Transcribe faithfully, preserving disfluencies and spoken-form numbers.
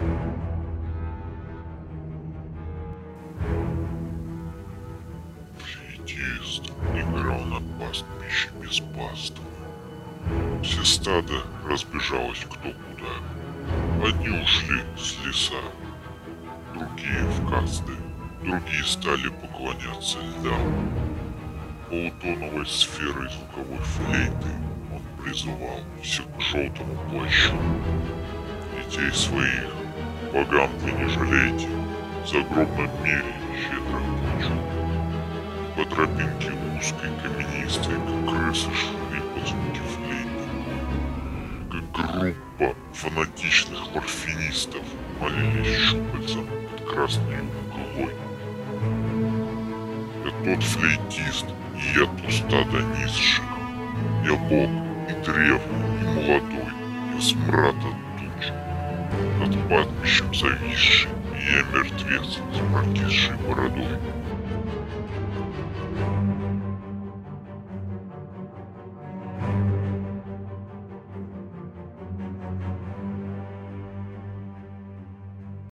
Флейтист играл на пастбище без паствы. Все стадо разбежалось кто куда. Одни ушли с леса, другие в касты, другие стали поклоняться льдам. Полутоновой сферой звуковой флейты он призывал всех к желтому плащу. Детей своих, богам вы не жалейте, в загробном мире щедро плачу. По тропинке узкой, каменистой, как крысы шли под звуки флейты. Как группа фанатичных морфинистов молились щупальцам под красной мглой. Я тот флейтист, и я то стадо низших. Я бог и древний, и молодой, я смрад от туч. Над пастбищем зависший, и я мертвец с прокисшей бородой.